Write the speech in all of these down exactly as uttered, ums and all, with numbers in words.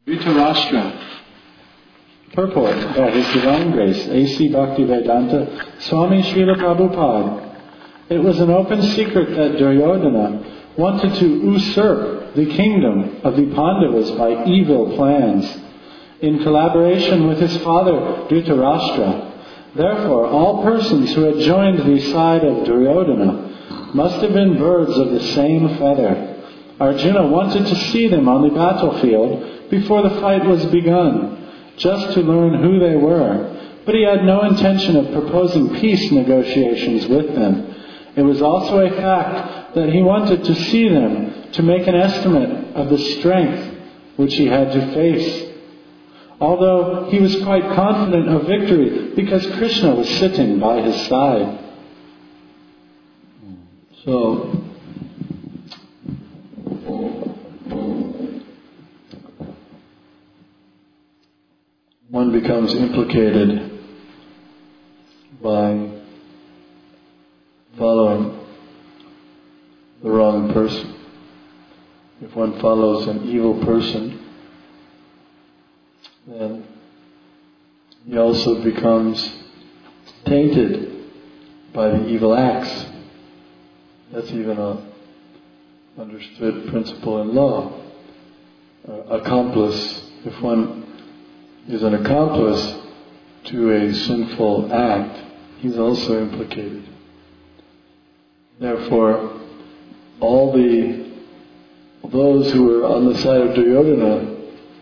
Dhritarashtra. Purport by His Divine Grace, A C Bhaktivedanta Swami Srila Prabhupada. It was an open secret that Duryodhana wanted to usurp the kingdom of the Pandavas by evil plans, in collaboration with his father Dhritarashtra. Therefore, all persons who had joined the side of Duryodhana must have been birds of the same feather. Arjuna wanted to see them on the battlefield before the fight was begun, just to learn who they were, but he had no intention of proposing peace negotiations with them. It was also a fact that he wanted to see them to make an estimate of the strength which he had to face, although he was quite confident of victory because Krishna was sitting by his side. So, one becomes implicated by following the wrong person. If one follows an evil person, then he also becomes tainted by the evil acts. That's even a understood principle in law. Uh, accomplice, if one is an accomplice to a sinful act, he's also implicated. Therefore, all the those who were on the side of Duryodhana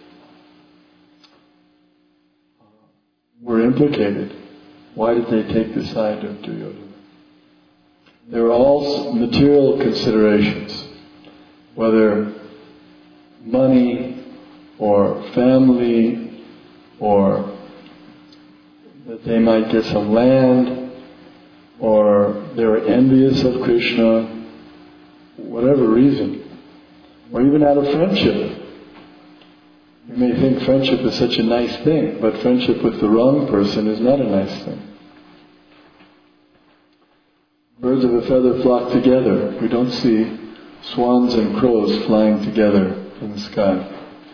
were implicated. Why did they take the side of Duryodhana? They were all material considerations, whether money or family, or that they might get some land, or they were envious of Krishna, whatever reason, or even out of friendship. You may think friendship is such a nice thing, but friendship with the wrong person is not a nice thing. Birds of a feather flock together. We don't see swans and crows flying together in the sky.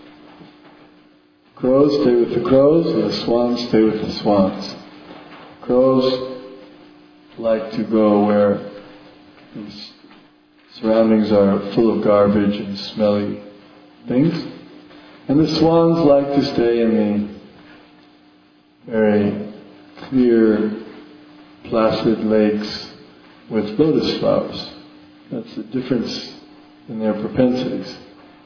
Crows stay with the crows, and the swans stay with the swans. Crows like to go where the surroundings are full of garbage and smelly things, and the swans like to stay in the very clear, placid lakes with lotus flowers. That's the difference in their propensities.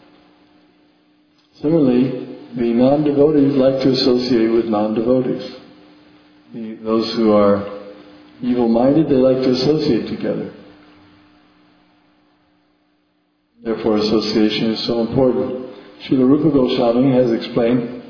Similarly, the non-devotees like to associate with non-devotees. The, those who are evil-minded, they like to associate together. Therefore, association is so important. Srila Rupa Goswami has explained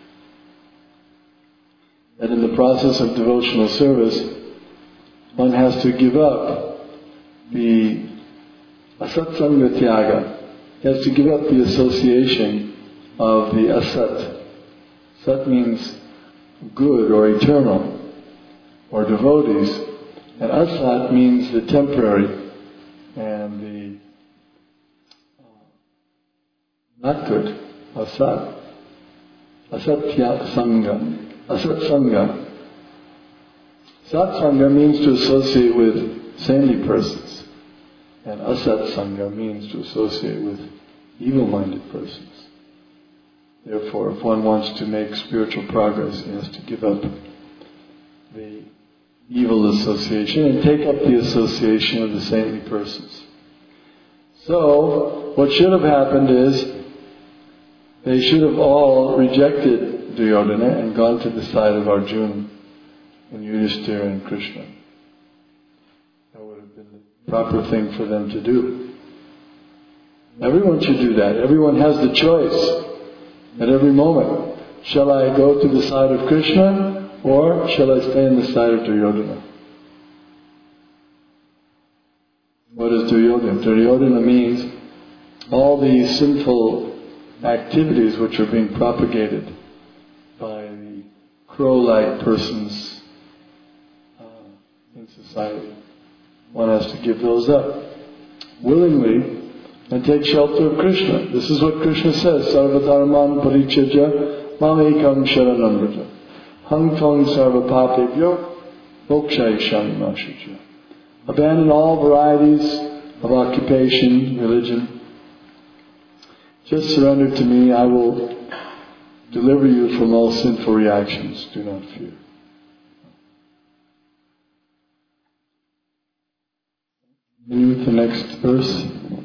that in the process of devotional service, one has to give up the asatsanga tyaga. He has to give up the association of the asat. Sat means good or eternal, or devotees, and asat means the temporary and the uh, not good, asat. Asatya sangha. Asat sangha. Sat sangha means to associate with saintly persons, and asat sangha means to associate with evil-minded persons. Therefore, if one wants to make spiritual progress, he has to give up the evil association and take up the association of the saintly persons. So, what should have happened is, they should have all rejected Duryodhana and gone to the side of Arjuna and Yudhishthira and Krishna. That would have been the proper thing for them to do. Everyone should do that. Everyone has the choice at every moment. Shall I go to the side of Krishna, or shall I stay on the side of Duryodhana? What is Duryodhana? Duryodhana means all these sinful activities which are being propagated by the crow-like persons uh, in society. One has to give those up willingly, and take shelter of Krishna. This is what Krishna says, Sarvadharman parityajya mamekam sharanam vraja hang tvang sarva papebhyo mokshayishami mashuja. Abandon all varieties of occupation, religion. Just surrender to me, I will deliver you from all sinful reactions. Do not fear. Continue with the next verse.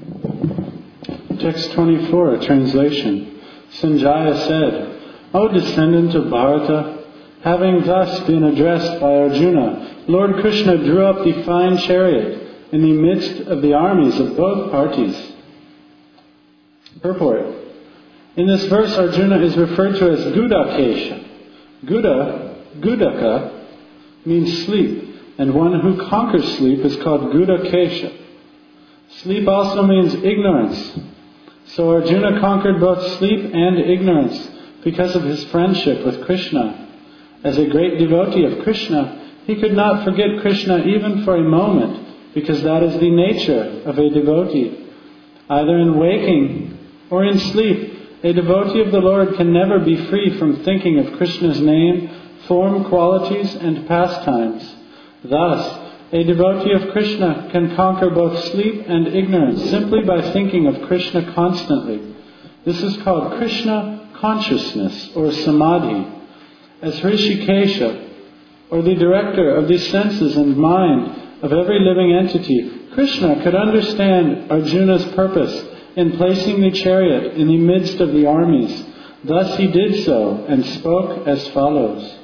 Text twenty-four, a translation. Sanjaya said, O descendant of Bharata, having thus been addressed by Arjuna, Lord Krishna drew up the fine chariot in the midst of the armies of both parties. Purport. In this verse, Arjuna is referred to as Gudakesha. Guda, Gudaka, means sleep, and one who conquers sleep is called Gudakesha. Sleep also means ignorance. So Arjuna conquered both sleep and ignorance because of his friendship with Krishna. As a great devotee of Krishna, he could not forget Krishna even for a moment, because that is the nature of a devotee. Either in waking or in sleep, a devotee of the Lord can never be free from thinking of Krishna's name, form, qualities, and pastimes. Thus, a devotee of Krishna can conquer both sleep and ignorance simply by thinking of Krishna constantly. This is called Krishna consciousness, or samadhi. As Hrishikesha, or the director of the senses and mind of every living entity, Krishna could understand Arjuna's purpose in placing the chariot in the midst of the armies. Thus he did so and spoke as follows.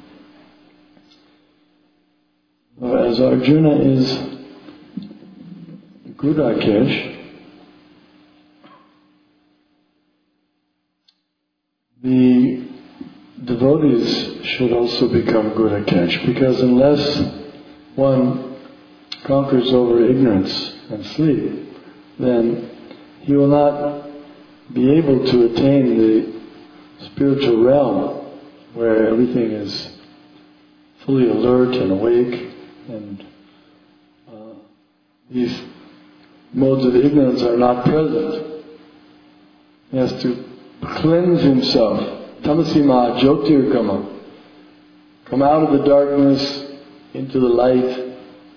As Arjuna is Gudakesh, the devotees should also become Gudakesh, because unless one conquers over ignorance and sleep, then he will not be able to attain the spiritual realm where everything is fully alert and awake, and uh, these modes of ignorance are not present. He has to cleanse himself. Tamasima jyotirgama. Come out of the darkness into the light.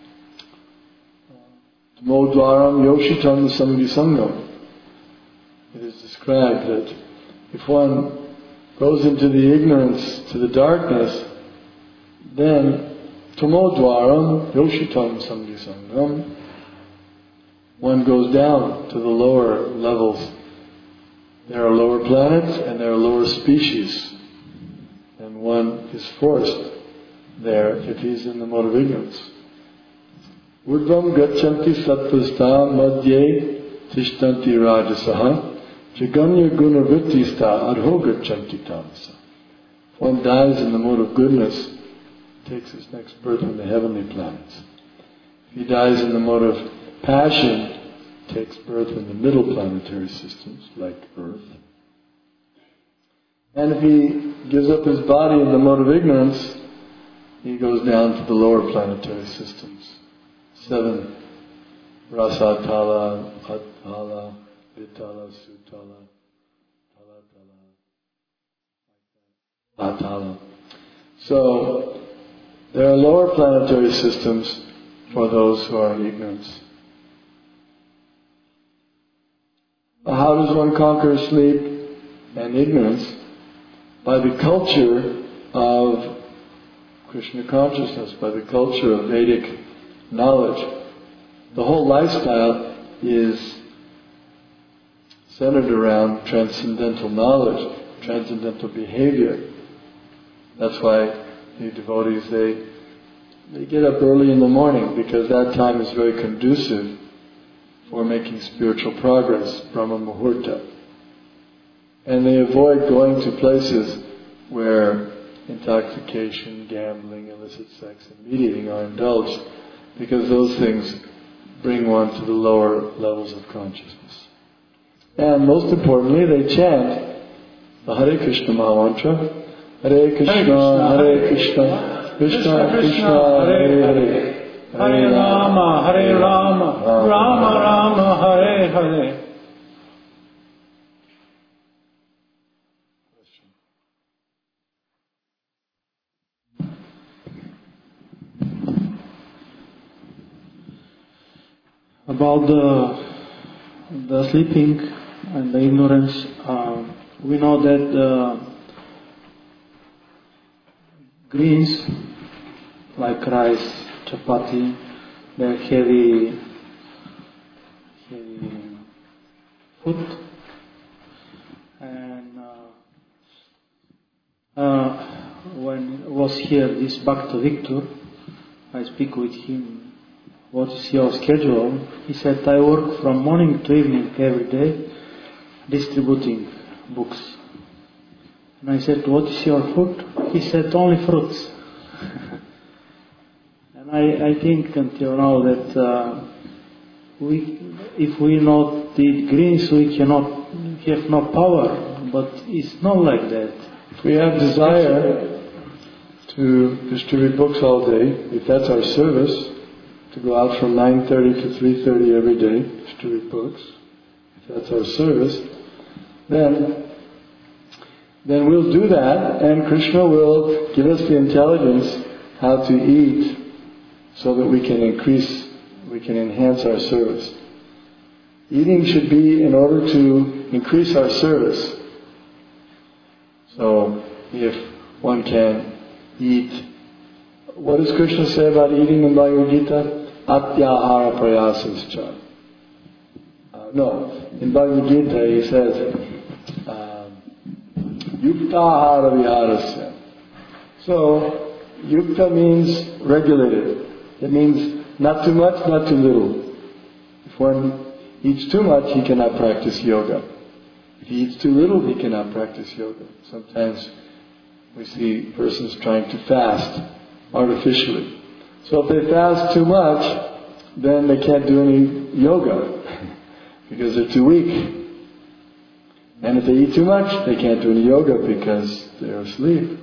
Tamodvaram yoshitam samvisangam. It is described that if one goes into the ignorance, to the darkness, then tamodvaram yoshitam samvisangam, one goes down to the lower levels. There are lower planets and there are lower species, and one is forced there if he's in the mode of ignorance. Urdvam gachanti sattvasta madhye tishtanti rajasaha jaganya gunavrittista adho gachanti tamasa. If one dies in the mode of goodness, takes his next birth in the heavenly planets. If he dies in the mode of passion, takes birth in the middle planetary systems, like Earth. And if he gives up his body in the mode of ignorance, he goes down to the lower planetary systems. Seven. Rasatala, Atala, Vitala, Sutala, Talatala, Atala. So, there are lower planetary systems for those who are in ignorance. How does one conquer sleep and ignorance? By the culture of Krishna consciousness, by the culture of Vedic knowledge. The whole lifestyle is centered around transcendental knowledge, transcendental behavior. That's why the devotees, they they get up early in the morning, because that time is very conducive for making spiritual progress, Brahma Muhurta. And they avoid going to places where intoxication, gambling, illicit sex, and meat eating are indulged, because those things bring one to the lower levels of consciousness. And most importantly, they chant the Hare Krishna Mahamantra, Hare Krishna, Hare Krishna, Krishna Krishna, Hare Hare, Hare Rama, Hare Rama, Rama Rama, Hare Hare. question. About the the sleeping and the ignorance, uh, we know that the greens like rice, chapati, they're heavy, heavy food, and uh, uh, when was here this Bhakta Victor, I speak with him. What is your schedule? He said, I work from morning to evening every day, distributing books. And I said, what is your food? He said, only fruits. And I, I think until now that uh, we, if we not eat greens, we cannot have no power. But it's not like that. If we have desire to distribute books all day, if that's our service, to go out from nine thirty to three thirty every day, distribute books, if that's our service, then then we'll do that, and Krishna will give us the intelligence how to eat so that we can increase, we can enhance our service. Eating should be in order to increase our service. So if one can eat, what does Krishna say about eating in Bhagavad Gita? Atyahara prayasascha. Uh, no, in Bhagavad Gita he says, um, Yuktahara viharasya. So, yukta means regulated. It means not too much, not too little. If one eats too much, he cannot practice yoga. If he eats too little, he cannot practice yoga. Sometimes we see persons trying to fast artificially. So if they fast too much, then they can't do any yoga because they're too weak. And if they eat too much, they can't do any yoga because they're asleep.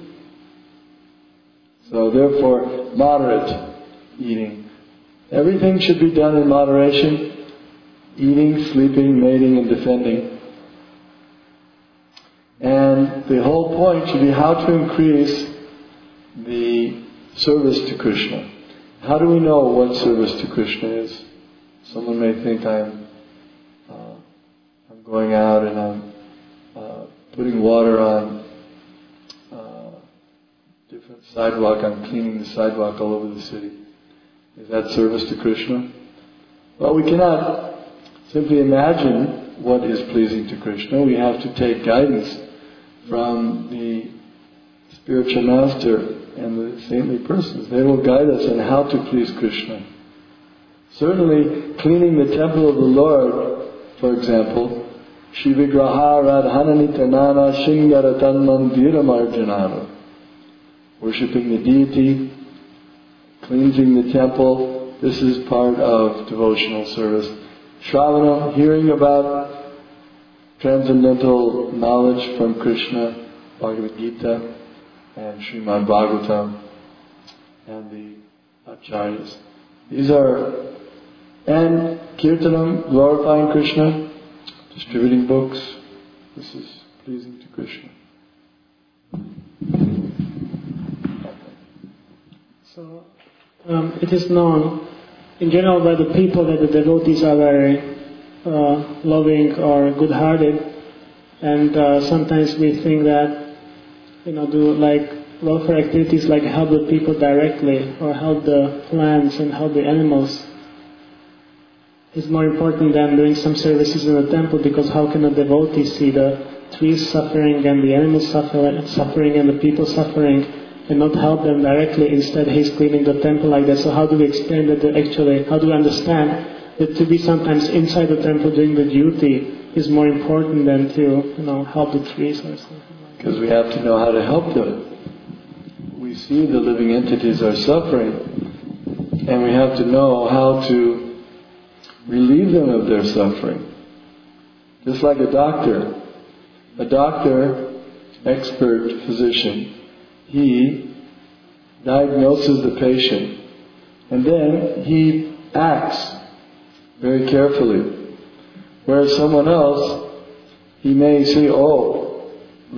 So therefore, moderate eating. Everything should be done in moderation. Eating, sleeping, mating, and defending. And the whole point should be how to increase the service to Krishna. How do we know what service to Krishna is? Someone may think I'm uh, I'm going out and I'm uh, putting water on uh, different sidewalk. I'm cleaning the sidewalk all over the city. Is that service to Krishna? Well, we cannot simply imagine what is pleasing to Krishna. We have to take guidance from the spiritual master and the saintly persons. They will guide us on how to please Krishna. Certainly, cleaning the temple of the Lord, for example, Shri Vigraha Radhananita Nana Shingaratan Mandiram Arjanana. Worshipping the deity, cleansing the temple, this is part of devotional service. Shravana, hearing about transcendental knowledge from Krishna, Bhagavad Gita, and Srimad Bhagavatam, and the Acharyas. These are, and Kirtanam, glorifying Krishna, distributing books. This is pleasing to Krishna. So, um, it is known in general by the people that the devotees are very uh, loving or good-hearted, and uh, sometimes we think that, you know, do like welfare activities like help the people directly or help the plants and help the animals is more important than doing some services in the temple, because how can a devotee see the trees suffering and the animals suffer, suffering and the people suffering and not help them directly? Instead he's cleaning the temple like that. So how do we explain that actually, how do we understand that to be sometimes inside the temple doing the duty is more important than to, you know, help the trees or something like that? Because we have to know how to help them. We see the living entities are suffering, and we have to know how to relieve them of their suffering. Just like a doctor. A doctor, expert physician, he diagnoses the patient, and then he acts very carefully. Whereas someone else, he may say, oh, look,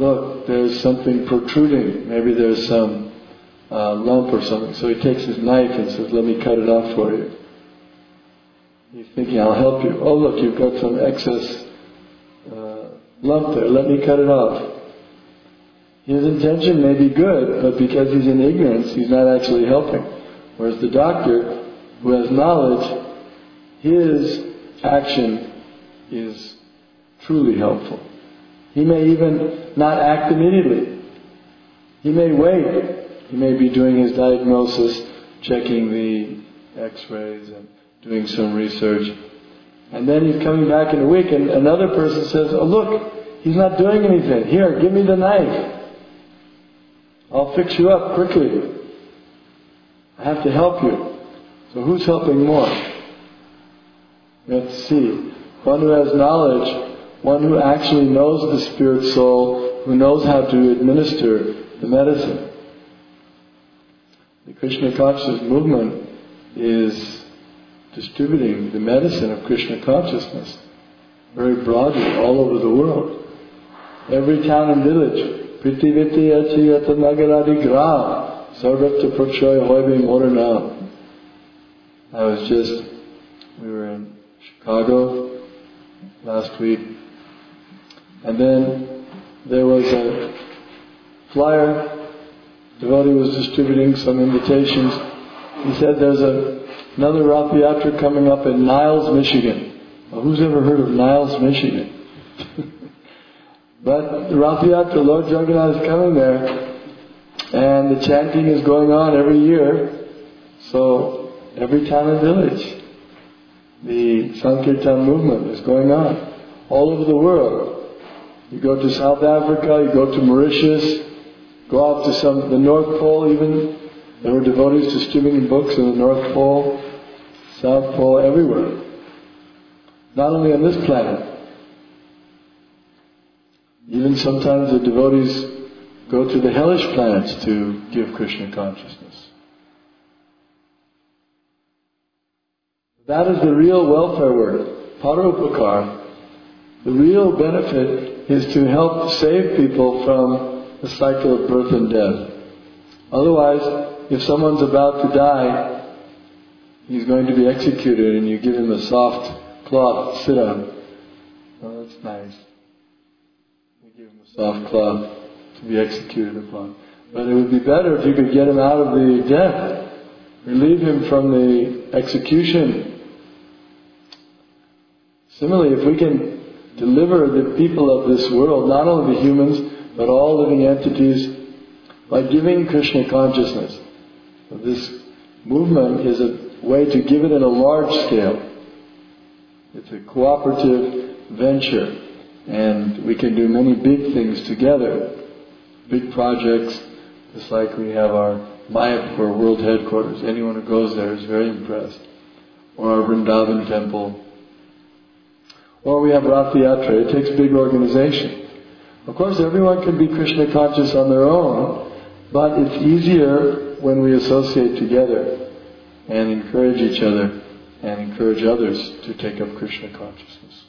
look, there's something protruding. Maybe there's some uh, lump or something. So he takes his knife and says, let me cut it off for you. He's thinking, I'll help you. Oh look, you've got some excess uh, lump there, let me cut it off. His intention may be good, but because he's in ignorance, he's not actually helping. Whereas the doctor, who has knowledge, his action is truly helpful. He may even not act immediately. He may wait. He may be doing his diagnosis, checking the x-rays and doing some research. And then he's coming back in a week and another person says, oh look, he's not doing anything. Here, give me the knife. I'll fix you up quickly. I have to help you. So who's helping more? We have to see. One who has knowledge, one who actually knows the spirit soul, who knows how to administer the medicine. The Krishna consciousness movement is distributing the medicine of Krishna consciousness very broadly all over the world. Every town and village. Priti viti achi yata nagaradi gram sarvatra prakshoya hoibe morana. I was just, we were in Chicago last week, and then there was a flyer, devotee was distributing some invitations. He said there's a, another Rath Yatra coming up in Niles, Michigan. Well, who's ever heard of Niles, Michigan? But the Rath Yatra, Lord Jagannath is coming there, and the chanting is going on every year. So every town and village, the Sankirtan movement is going on all over the world. You go to South Africa, you go to Mauritius, go off to some the North Pole even. There were devotees distributing books in the North Pole, South Pole, everywhere. Not only on this planet. Even sometimes the devotees go to the hellish planets to give Krishna consciousness. That is the real welfare work, paropakar. The real benefit is to help save people from the cycle of birth and death. Otherwise, if someone's about to die, he's going to be executed and you give him a soft cloth to sit on. Oh, that's nice. You give him a soft cloth to be executed upon. But it would be better if you could get him out of the death, relieve him from the execution. Similarly, if we can deliver the people of this world, not only the humans, but all living entities, by giving Krishna consciousness. This movement is a way to give it in a large scale. It's a cooperative venture, and we can do many big things together. Big projects, just like we have our Mayapur world headquarters. Anyone who goes there is very impressed. Or our Vrindavan temple. Or we have Rath Yatra. It takes big organization. Of course, everyone can be Krishna conscious on their own, but it's easier when we associate together and encourage each other and encourage others to take up Krishna consciousness.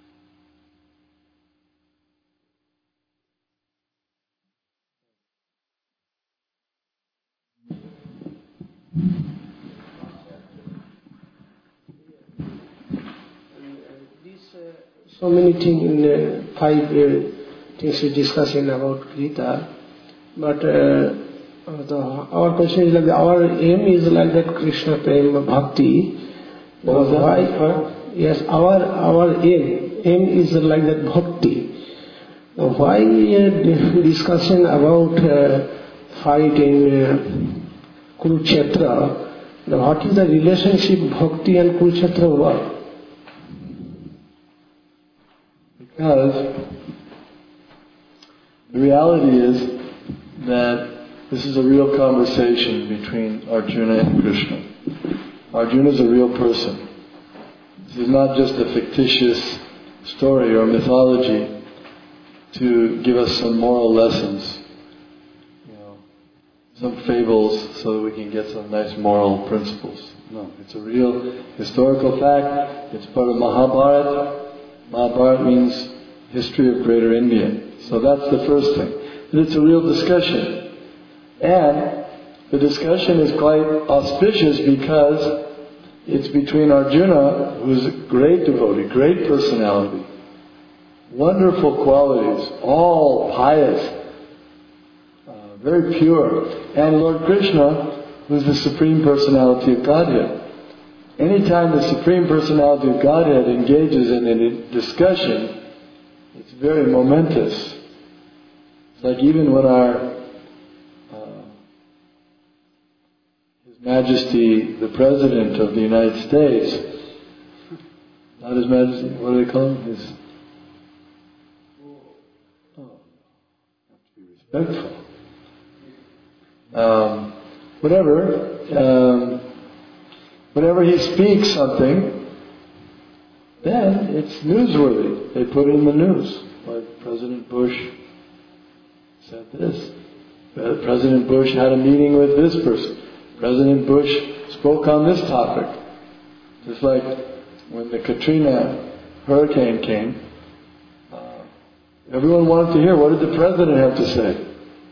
So many things in uh, five uh, things we discussing about Gita, but uh, the, our question is like our aim is like that Krishna Prema Bhakti. What was that? Why? Yes, our our aim aim is like that Bhakti. Now, why uh, discussion about uh, fight in uh, Kurukshetra? Now, what is the relationship Bhakti and Kurukshetra war? Because the reality is that this is a real conversation between Arjuna and Krishna. Arjuna is a real person. This is not just a fictitious story or mythology to give us some moral lessons, you know, some fables so that we can get some nice moral principles. No, it's a real historical fact. It's part of Mahabharata. Mahabharata means history of Greater India. So that's the first thing. that it's a real discussion. And the discussion is quite auspicious because it's between Arjuna, who's a great devotee, great personality, wonderful qualities, all pious, uh, very pure, and Lord Krishna, who's the Supreme Personality of Godhead. Anytime the Supreme Personality of Godhead engages in a discussion, it's very momentous. It's like even when our uh, His Majesty, the President of the United States, not His Majesty, what do they call him? His, oh, have to be respectful. Um, whatever. Um, Whenever he speaks something, then it's newsworthy. They put it in the news. Like President Bush said this. President Bush had a meeting with this person. President Bush spoke on this topic. Just like when the Katrina hurricane came, uh, everyone wanted to hear, what did the President have to say?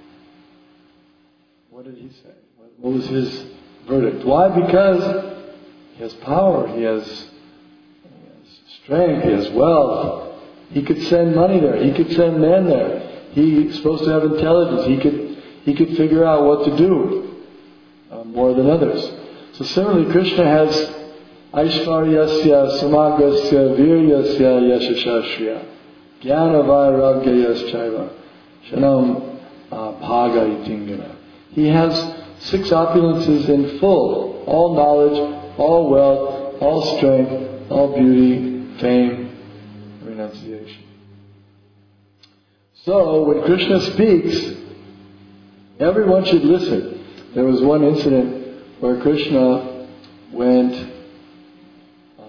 What did he say? What was his verdict? Why? Because he has power, he has, he has strength, he has wealth. He could send money there, he could send men there. He's supposed to have intelligence, he could he could figure out what to do uh, more than others. So similarly, Krishna has Aishvaryasya, Samagrasya, Viryasya, Yashashashriya, Jnana Vairagya Chaiva, Shanam Bhaga Itingana. He has six opulences in full, all knowledge, all wealth, all strength, all beauty, fame, renunciation. So, when Krishna speaks, everyone should listen. There was one incident where Krishna went, uh,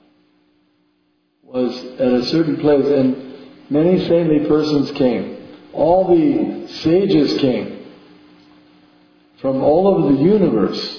was at a certain place, and many saintly persons came. All the sages came from all over the universe.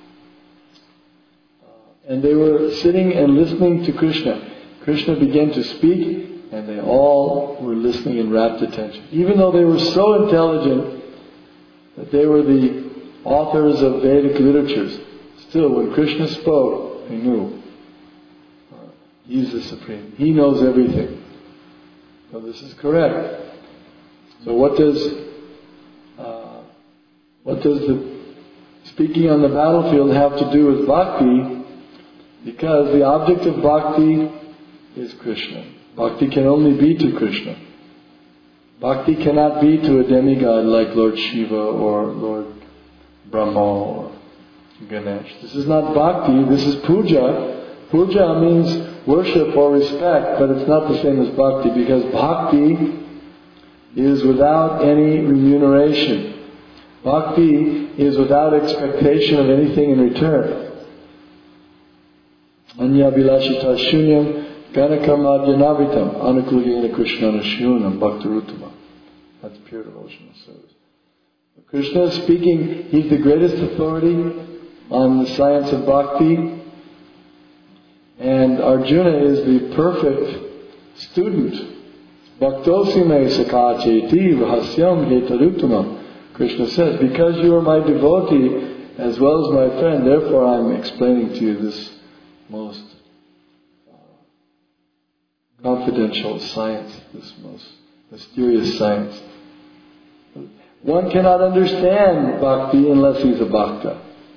And they were sitting and listening to Krishna. Krishna began to speak, and they all were listening in rapt attention. Even though they were so intelligent that they were the authors of Vedic literatures, still when Krishna spoke, they knew uh, He's the Supreme. He knows everything. So this is correct. So what does uh, what does the speaking on the battlefield have to do with bhakti? Because the object of bhakti is Krishna. Bhakti can only be to Krishna. Bhakti cannot be to a demigod like Lord Shiva or Lord Brahma or Ganesh. This is not bhakti, this is puja. Puja means worship or respect, but it's not the same as bhakti, because bhakti is without any remuneration. Bhakti is without expectation of anything in return. Anya bilashita shunyam ganakamadhyanavitam anukulyena krishnana shunam bhaktarutama. That's pure devotional service. Krishna is speaking, He's the greatest authority on the science of bhakti, and Arjuna is the perfect student. Bhaktosime sakacheti rahasyam hetarutamam. Krishna says, because you are my devotee as well as my friend, therefore I am explaining to you this most uh, confidential science, this most mysterious science. One cannot understand bhakti unless he's a bhakta.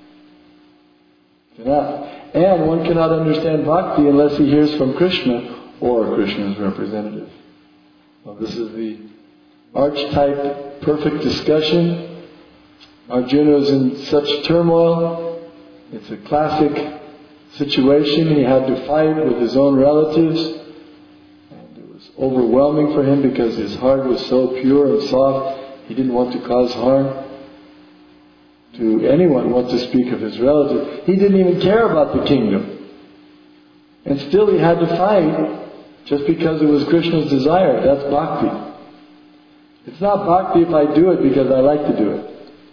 Cannot. And one cannot understand bhakti unless he hears from Krishna or Krishna's representative. Well, this is the archetype perfect discussion. Arjuna is in such turmoil. It's a classic situation. He had to fight with his own relatives, and it was overwhelming for him because his heart was so pure and soft. He didn't want to cause harm to anyone, want to speak of his relatives. He didn't even care about the kingdom, and still he had to fight just because it was Krishna's desire. That's bhakti. It's not bhakti if I do it because I like to do it.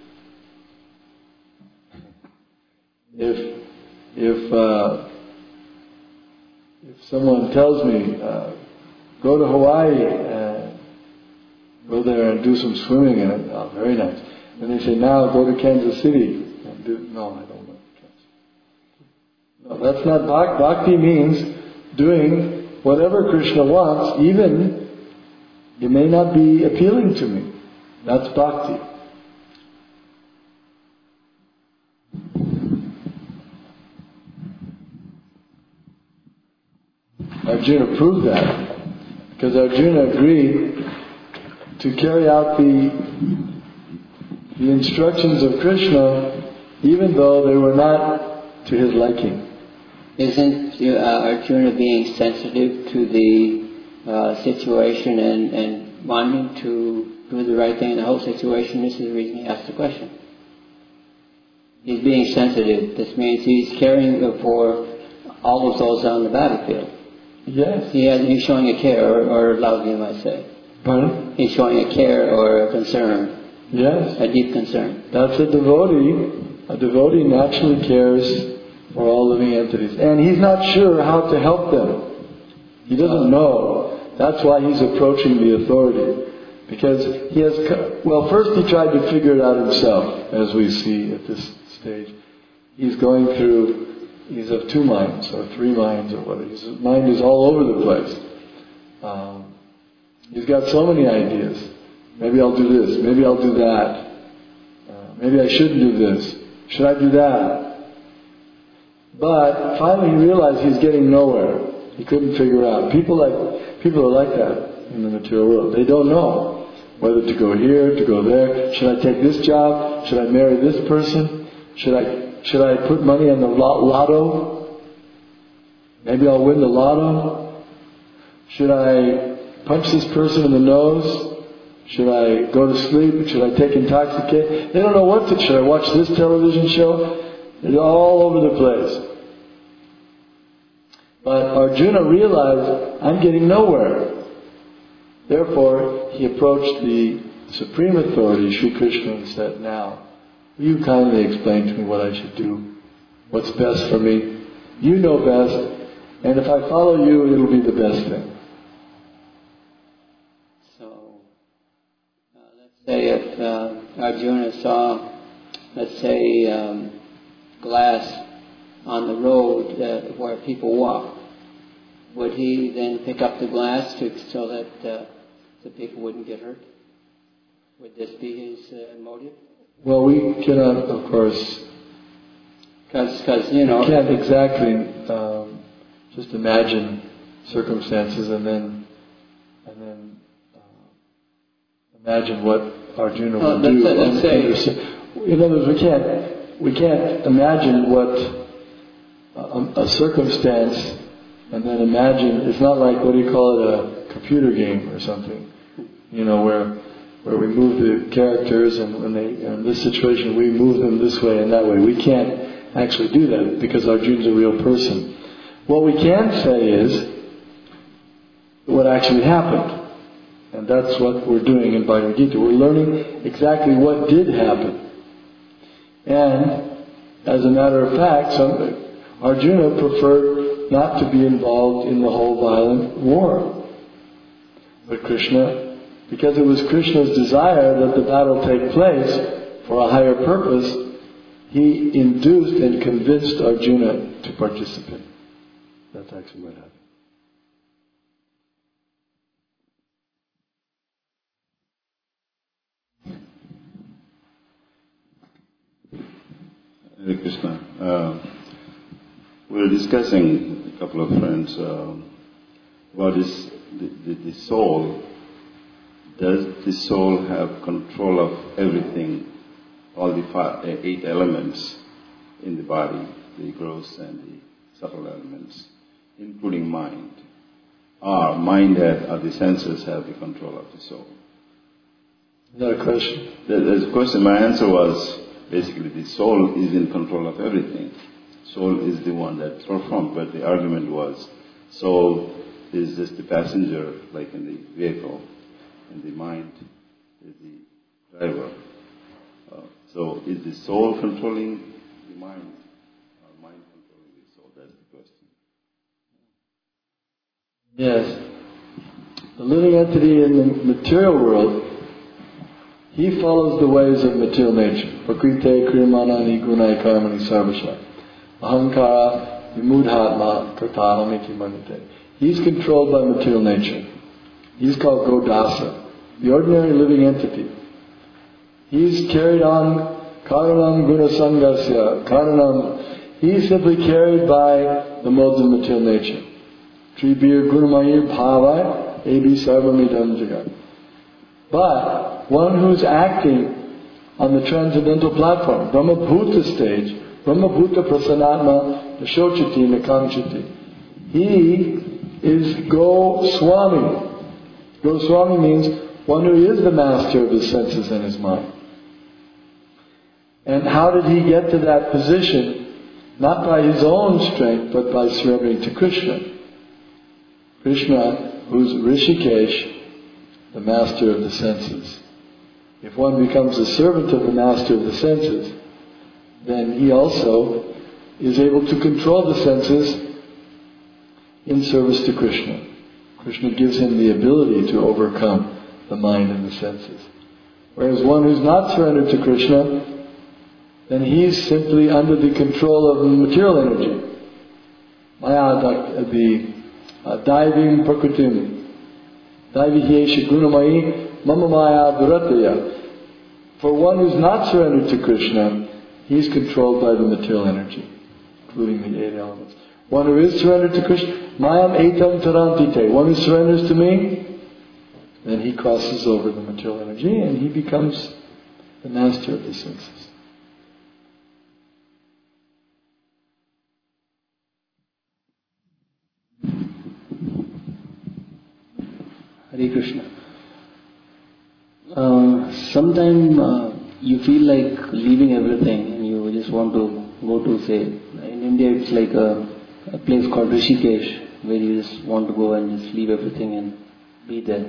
If If uh, if someone tells me, uh, go to Hawaii and go there and do some swimming in it. Oh, very nice. And they say, now go to Kansas City. And do, no, I don't know. No, that's not bhakti. Bhakti means doing whatever Krishna wants, even it may not be appealing to me. That's bhakti. Arjuna proved that, because Arjuna agreed to carry out the the instructions of Krishna, even though they were not to his liking. Isn't uh, Arjuna being sensitive to the uh, situation and, and wanting to do the right thing in the whole situation? This is the reason he asked the question. He's being sensitive. This means he's caring for all of those on the battlefield. Yes. He has, he's showing a care, or, or love, you might say. Pardon? He's showing a care or a concern. Yes. A deep concern. That's a devotee. A devotee naturally cares for all living entities. And he's not sure how to help them. He doesn't know. That's why he's approaching the authority. Because he has, well, first he tried to figure it out himself, as we see at this stage. He's going through, he's of two minds, or three minds, or whatever. His mind is all over the place. Um, he's got so many ideas. Maybe I'll do this, maybe I'll do that. Uh, maybe I shouldn't do this. Should I do that? But finally he realized he's getting nowhere. He couldn't figure out. People like people are like that in the material world. They don't know whether to go here, to go there. Should I take this job? Should I marry this person? Should I should I put money on the lotto? Maybe I'll win the lotto. Should I punch this person in the nose? Should I go to sleep? Should I take intoxicant? They don't know what to. Should I watch this television show? They're all over the place. But Arjuna realized, I'm getting nowhere. Therefore, he approached the supreme authority, Sri Krishna, and said, now, will you kindly explain to me what I should do? What's best for me? You know best, and if I follow you, it'll be the best thing. Say if uh, Arjuna saw, let's say, um, glass on the road uh, where people walk, would he then pick up the glass to, so that uh, the people wouldn't get hurt? Would this be his uh, motive? Well, we cannot, of course, because you know, we can't exactly um, just imagine circumstances and then and then. Imagine what Arjuna oh, would do. Let's say, in other words, we can't we can't imagine what a, a circumstance and then imagine. It's not like, what do you call it, a computer game or something, you know, where where we move the characters and when they in this situation we move them this way and that way. We can't actually do that because Arjuna's a real person. What we can say is what actually happened. And that's what we're doing in Bhagavad Gita. We're learning exactly what did happen. And, as a matter of fact, some, Arjuna preferred not to be involved in the whole violent war. But Krishna, because it was Krishna's desire that the battle take place for a higher purpose, he induced and convinced Arjuna to participate. That's actually what happened. Hare Krishna. Uh, we were discussing, a couple of friends, uh, about this, the, the, the soul. Does the soul have control of everything, all the five, eight elements in the body, the gross and the subtle elements, including mind? Or mind has, or the senses have the control of the soul? Is that a question? There's a question. My answer was, basically, the soul is in control of everything. Soul is the one that performs. But the argument was, soul is just the passenger, like in the vehicle, and the mind is the driver. Uh, so, is the soul controlling the mind, or mind controlling the soul? That's the question. Yes. The living entity in the material world He follows the ways of material nature. Prakrite kriyamanani gunai karmani sarvasha. Ahankara vimudhatma kartahamiti manite. He's controlled by material nature. He's called Godasa, the ordinary living entity. He's carried on karanam guna sangasya, karanam. He's simply carried by the modes of material nature. Tribir gunamayir bhavai, ebi sarvamidam jagat. But one who's acting on the transcendental platform, Brahmabhuta stage, Brahmabhuta prasanatma, nashochati, nakamchati. He is Goswami. Goswami means one who is the master of his senses and his mind. And how did he get to that position? Not by his own strength, but by surrendering to Krishna. Krishna, who's Rishikesh, the master of the senses. If one becomes a servant of the master of the senses, then he also is able to control the senses in service to Krishna. Krishna gives him the ability to overcome the mind and the senses. Whereas one who's not surrendered to Krishna, then he's simply under the control of material energy. Maya, the Daivim Prakritim. Daivihesha Gunamayi Mama Maya Durataya. For one who's not surrendered to Krishna, he's controlled by the material energy, including the eight elements. One who is surrendered to Krishna, Mayam Etam Tarantite. One who surrenders to me, then he crosses over the material energy and he becomes the master of the senses. Hare Krishna. Uh, Sometimes uh, you feel like leaving everything and you just want to go to, say, in India it's like a, a place called Rishikesh, where you just want to go and just leave everything and be there.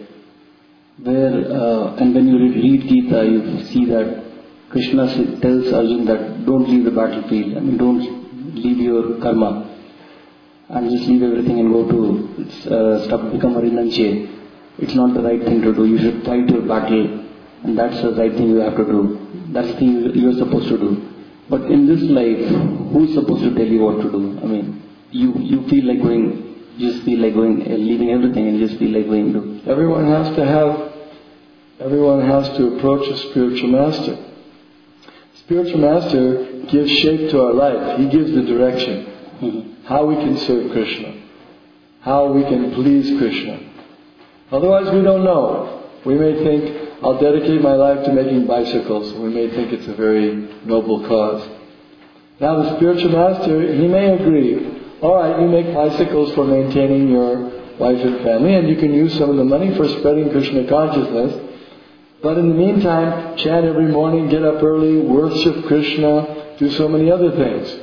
Where, uh, and when you read Gita, you see that Krishna tells Arjuna that don't leave the battlefield, I mean don't leave your karma and just leave everything and go to uh, stop, become a renunciate. It's not the right thing to do. You should fight your battle, and that's the right thing you have to do. That's the thing you're supposed to do. But in this life, who's supposed to tell you what to do? I mean, you you feel like going, you just feel like going, uh, leaving everything, and you just feel like going to. Everyone has to have, everyone has to approach a spiritual master. Spiritual master gives shape to our life. He gives the direction. Mm-hmm. How we can serve Krishna. How we can please Krishna. Otherwise we don't know. We may think, I'll dedicate my life to making bicycles. We may think it's a very noble cause. Now the spiritual master, he may agree, alright, you make bicycles for maintaining your wife and family, and you can use some of the money for spreading Krishna consciousness. But in the meantime, chant every morning, get up early, worship Krishna, do so many other things.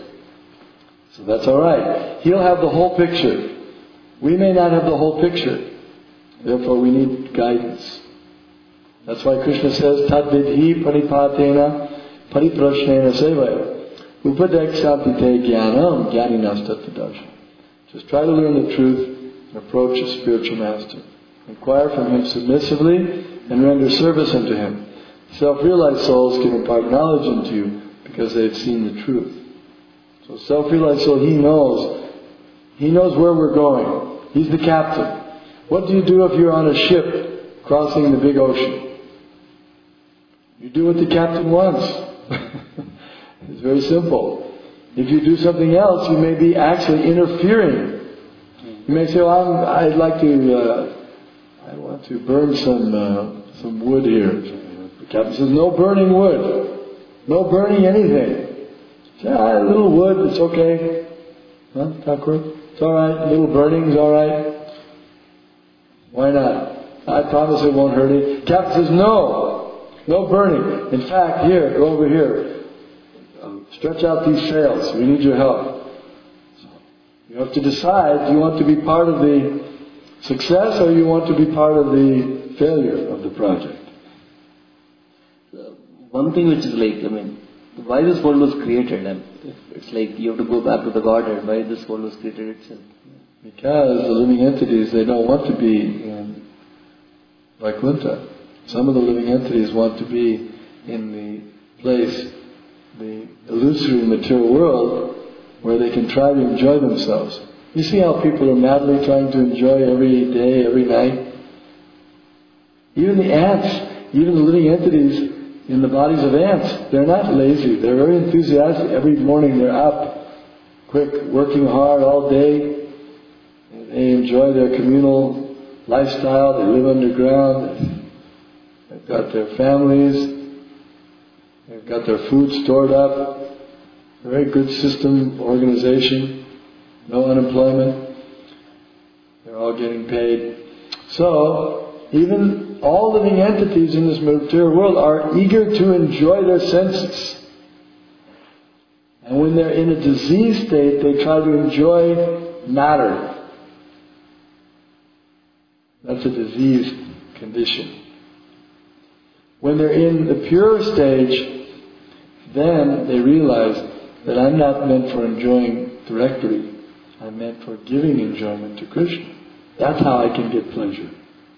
So that's alright. He'll have the whole picture. We may not have the whole picture. Therefore we need guidance. That's why Krishna says, Tadvidhi paripatena pariprashnena sevaya upadekshapite jnanam jnaninas. Just try to learn the truth and approach a spiritual master. Inquire from him submissively and render service unto him. Self-realized souls can impart knowledge into you because they've seen the truth. So self-realized soul, he knows. He knows where we're going. He's the captain. What do you do if you're on a ship crossing the big ocean? You do what the captain wants. It's very simple. If you do something else, you may be actually interfering. You may say, well, I'm, I'd like to, uh, I want to burn some uh, some wood here. The captain says, no burning wood. No burning anything. Say, ah, a little wood, it's okay. Huh, Thakur? It's alright. A little burning's alright. Why not? I promise it won't hurt you. Captain says, no. No burning. In fact, here, go over here. Um, stretch out these sails. We need your help. So you have to decide, do you want to be part of the success or you want to be part of the failure of the project? Uh, one thing which is like, I mean, why this world was created? And it's like you have to go back to the Godhead. Why this world was created itself? Because the living entities, they don't want to be in Vaikuntha. some of the living entities want to be in the place, the illusory material world, where they can try to enjoy themselves. You see how people are madly trying to enjoy every day, every night? Even the ants, even the living entities in the bodies of ants, they're not lazy. They're very enthusiastic. Every morning they're up, quick, working hard all day. They enjoy their communal lifestyle. They live underground. They've got their families. They've got their food stored up. Very good system, organization. No unemployment. They're all getting paid. So, even all living entities in this material world are eager to enjoy their senses. And when they're in a diseased state, they try to enjoy matter. That's a diseased condition. When they're in the pure stage, then they realize that I'm not meant for enjoying directly. I'm meant for giving enjoyment to Krishna. That's how I can get pleasure.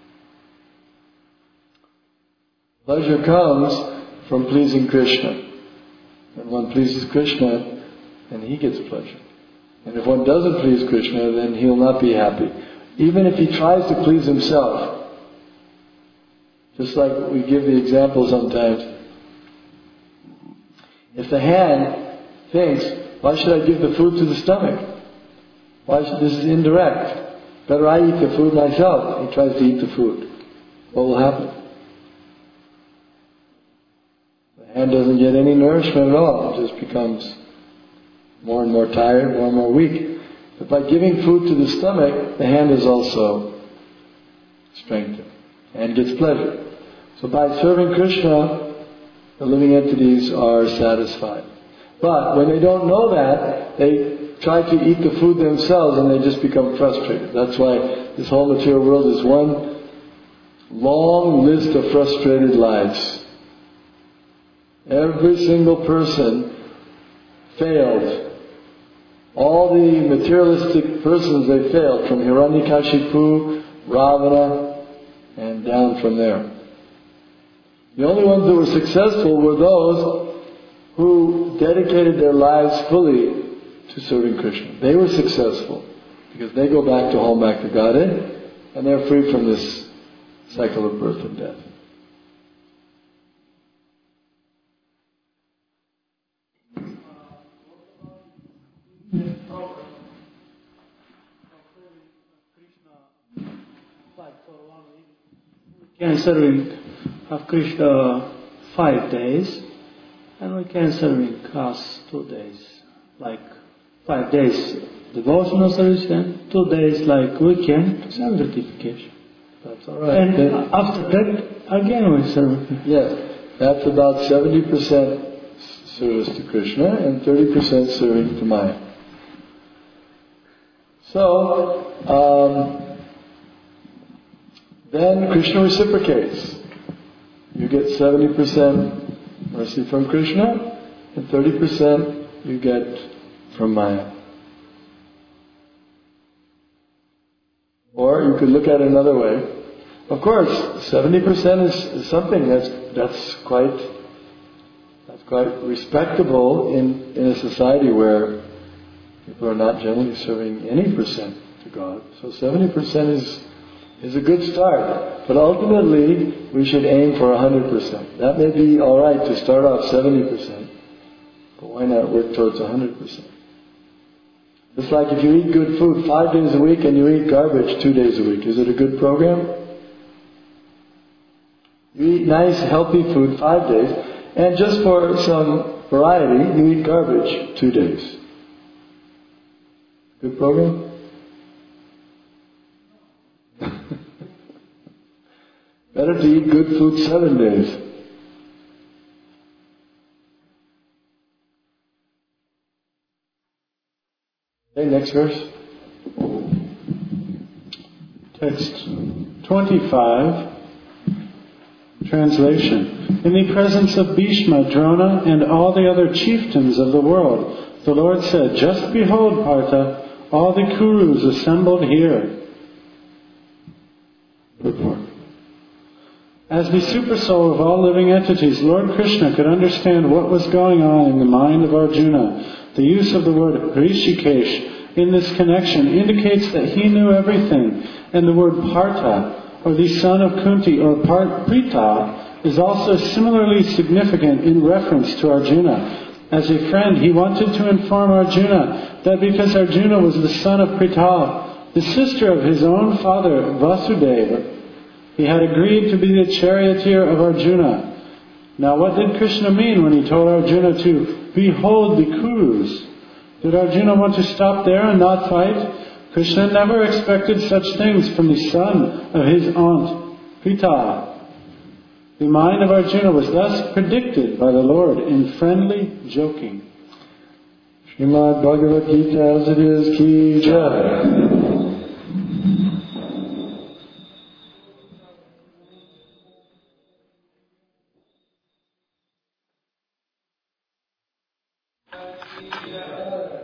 Pleasure comes from pleasing Krishna. When one pleases Krishna, then he gets pleasure. And if one doesn't please Krishna, then he'll not be happy. Even if he tries to please himself. Just like we give the example sometimes. If the hand thinks, why should I give the food to the stomach? Why should, this is indirect. Better I eat the food myself. He tries to eat the food. What will happen? The hand doesn't get any nourishment at all. It just becomes more and more tired, more and more weak. But by giving food to the stomach, the hand is also strengthened and gets pleasure. So by serving Krishna, the living entities are satisfied. But when they don't know that, they try to eat the food themselves and they just become frustrated. That's why this whole material world is one long list of frustrated lives. Every single person failed. All the materialistic persons, they failed, from Hiranyakashipu, Ravana, and down from there. The only ones that were successful were those who dedicated their lives fully to serving Krishna. They were successful because they go back to home, back to Godhead, and they're free from this cycle of birth and death. We can serving of Krishna five days, and we can serving us two days, like five days devotional service and two days like weekend sanctification. That's all right. And then, after that, again we serve. Yes, that's about seventy percent service to Krishna and thirty percent serving to Maya. So, um, then Krishna reciprocates. You get seventy percent mercy from Krishna and thirty percent you get from Maya. Or you could look at it another way. Of course, seventy percent is, is something that's that's quite that's quite respectable in, in a society where people are not generally serving any percent to God. So seventy percent is is a good start. But ultimately, we should aim for one hundred percent. That may be all right to start off seventy percent, but why not work towards one hundred percent? It's like if you eat good food five days a week and you eat garbage two days a week. Is it a good program? You eat nice, healthy food five days, and just for some variety, you eat garbage two days. Good program? Better to eat good food seven days. Okay, next verse. Text twenty-five. Translation. In the presence of Bhishma, Drona, and all the other chieftains of the world, the Lord said, "Just behold, Partha, all the Kurus assembled here." Purport. As the supersoul of all living entities, Lord Krishna could understand what was going on in the mind of Arjuna. The use of the word Hrishikesh in this connection indicates that he knew everything, and the word Partha, or the son of Kunti, or Part Prita, is also similarly significant in reference to Arjuna. As a friend, he wanted to inform Arjuna that because Arjuna was the son of Prita, the sister of his own father, Vasudeva, he had agreed to be the charioteer of Arjuna. Now what did Krishna mean when he told Arjuna to behold the Kurus? Did Arjuna want to stop there and not fight? Krishna never expected such things from the son of his aunt, Prita. The mind of Arjuna was thus predicted by the Lord in friendly joking. Srimad Bhagavad Gita as it is, ki jai. Yeah.